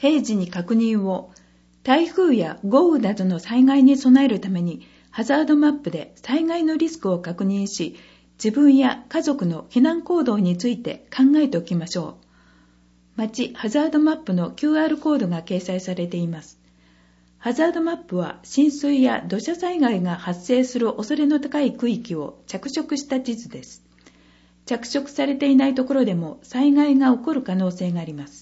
平時に確認を。台風や豪雨などの災害に備えるために、ハザードマップで災害のリスクを確認し、自分や家族の避難行動について考えておきましょう。町ハザードマップの QR コードが掲載されています。ハザードマップは浸水や土砂災害が発生する恐れの高い区域を着色した地図です。着色されていないところでも災害が起こる可能性があります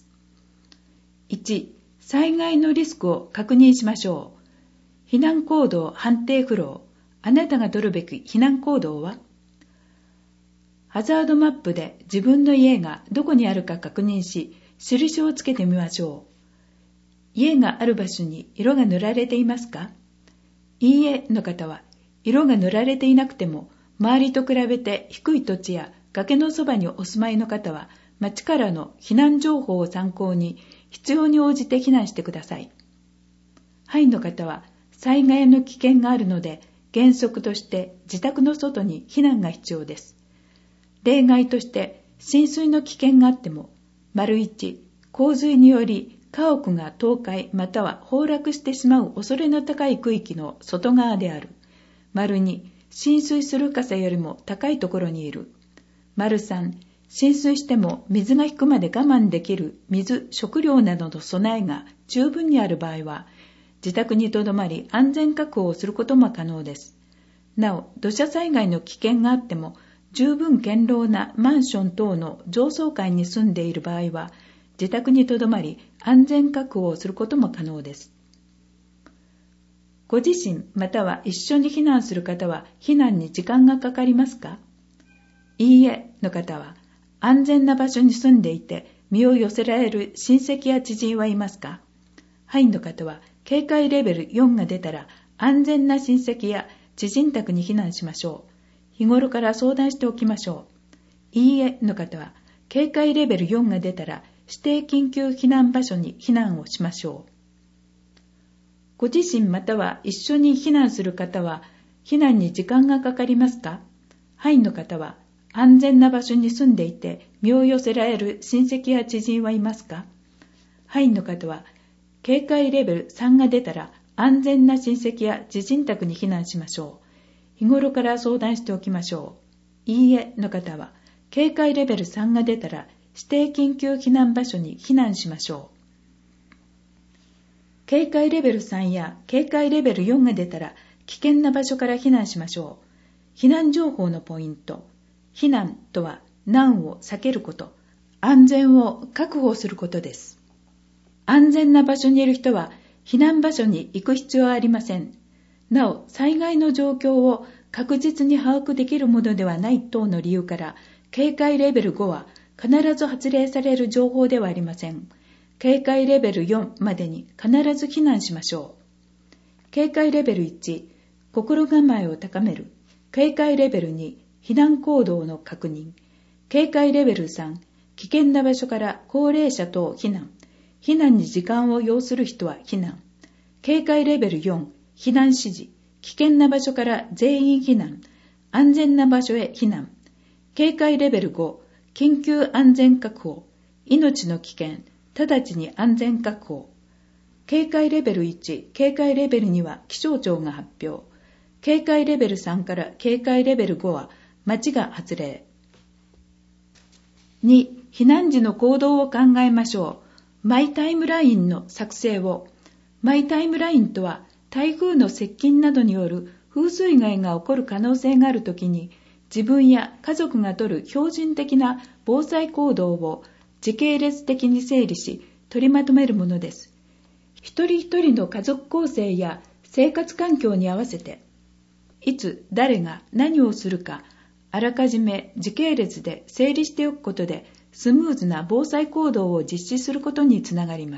。1、災害のリスクを確認しましょう。避難行動判定フロー。あなたが取るべき避難行動は？ハザードマップで自分の家がどこにあるか確認し、印をつけてみましょう。家がある場所に色が塗られていますか？いいえの方は、色が塗られていなくても、周りと比べて低い土地や崖のそばにお住まいの方は、町からの避難情報を参考に、必要に応じて避難してください。はいの方は、災害の危険があるので、原則として自宅の外に避難が必要です。例外として浸水の危険があっても、1、洪水により家屋が倒壊または崩落してしまう恐れの高い区域の外側である。2、浸水する傘よりも高いところにいる。3、浸水しても水が引くまで我慢できる水、食料などの備えが十分にある場合は、自宅にとどまり安全確保をすることも可能です。なお、土砂災害の危険があっても、十分堅牢なマンション等の上層階に住んでいる場合は、自宅にとどまり安全確保をすることも可能です。ご自身または一緒に避難する方は避難に時間がかかりますか？いいえの方は、安全な場所に住んでいて身を寄せられる親戚や知人はいますか？はいの方は、警戒レベル4が出たら安全な親戚や知人宅に避難しましょう。日頃から相談しておきましょう。いいえの方は、警戒レベル4が出たら指定緊急避難場所に避難をしましょう。ご自身または一緒に避難する方は、避難に時間がかかりますか？はいの方は、安全な場所に住んでいて身を寄せられる親戚や知人はいますか？はいの方は、警戒レベル3が出たら安全な親戚や知人宅に避難しましょう。日頃から相談しておきましょう。いいえの方は、警戒レベル3が出たら指定緊急避難場所に避難しましょう。警戒レベル3や警戒レベル4が出たら危険な場所から避難しましょう。避難情報のポイント。避難とは難を避けること、安全を確保することです。安全な場所にいる人は避難場所に行く必要はありません。なお、災害の状況を確実に把握できるものではない等の理由から、警戒レベル5は必ず発令される情報ではありません。警戒レベル4までに必ず避難しましょう。警戒レベル1、心構えを高める。警戒レベル2、避難行動の確認。警戒レベル3、危険な場所から高齢者等避難。避難に時間を要する人は避難。警戒レベル4、避難指示。危険な場所から全員避難。安全な場所へ避難。警戒レベル5、緊急安全確保。命の危険。直ちに安全確保。警戒レベル1、警戒レベル2は気象庁が発表。警戒レベル3から警戒レベル5は町が発令。2、避難時の行動を考えましょう。マイタイムラインの作成を。マイタイムラインとは、台風の接近などによる風水害が起こる可能性があるときに、自分や家族が取る標準的な防災行動を時系列的に整理し、取りまとめるものです。一人一人の家族構成や生活環境に合わせて、いつ誰が何をするか、あらかじめ時系列で整理しておくことで、スムーズな防災行動を実施することにつながります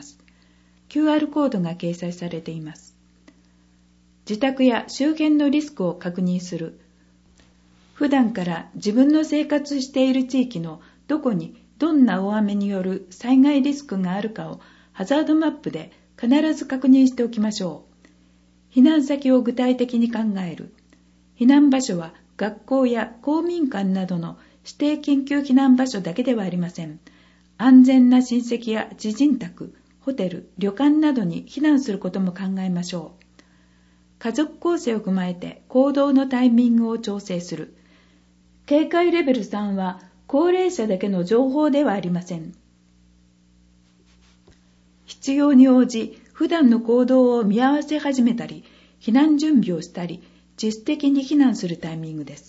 。QR コードが掲載されています。自宅や周辺のリスクを確認する。普段から自分の生活している地域のどこにどんな大雨による災害リスクがあるかをハザードマップで必ず確認しておきましょう。避難先を具体的に考える。避難場所は学校や公民館などの指定緊急避難場所だけではありません。安全な親戚や知人宅、 ホテル、旅館などに避難することも考えましょう。家族構成を踏まえて行動のタイミングを調整する。警戒レベル3は高齢者だけの情報ではありません。必要に応じ、普段の行動を見合わせ始めたり、避難準備をしたり、自主的に避難するタイミングです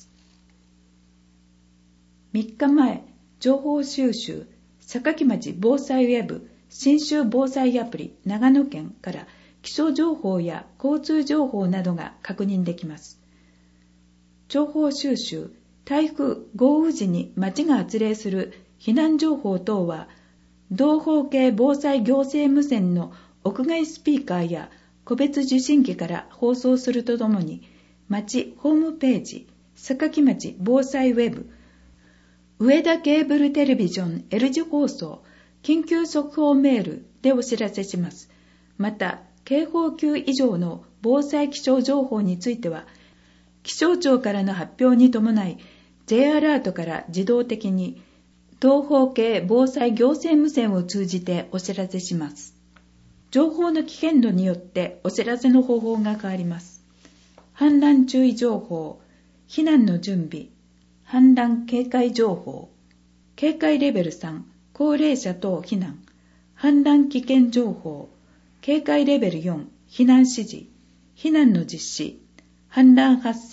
。3日前、情報収集、坂町防災ウェブ、信州防災アプリ、長野県から気象情報や交通情報などが確認できます。情報収集、台風・豪雨時に町が発令する避難情報等は、同方系防災行政無線の屋外スピーカーや個別受信機から放送するとともに、町ホームページ、坂町防災ウェブ、上田ケーブルテレビジョン L 字放送、緊急速報メールでお知らせします。また、警報級以上の防災気象情報については、気象庁からの発表に伴い、J アラートから自動的に同方系防災行政無線を通じてお知らせします。情報の危険度によってお知らせの方法が変わります。氾濫注意情報、避難の準備、氾濫警戒情報、警戒レベル3、高齢者等避難、氾濫危険情報、警戒レベル4、避難指示、避難の実施、氾濫発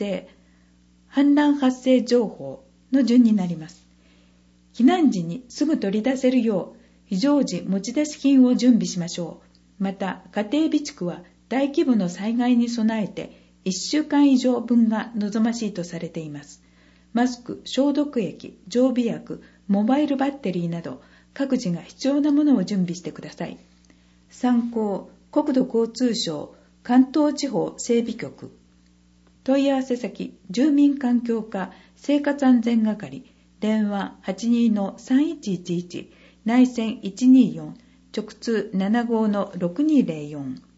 生情報の順になります。避難時にすぐ取り出せるよう非常時持ち出し金を準備しましょう。また、家庭備蓄は大規模の災害に備えて1週間以上分が望ましいとされています。マスク、消毒液、常備薬、モバイルバッテリーなど各自が必要なものを準備してください。参考、国土交通省関東地方整備局。問い合わせ先、住民環境課生活安全係、電話 82-3111、内線124、直通75-6204。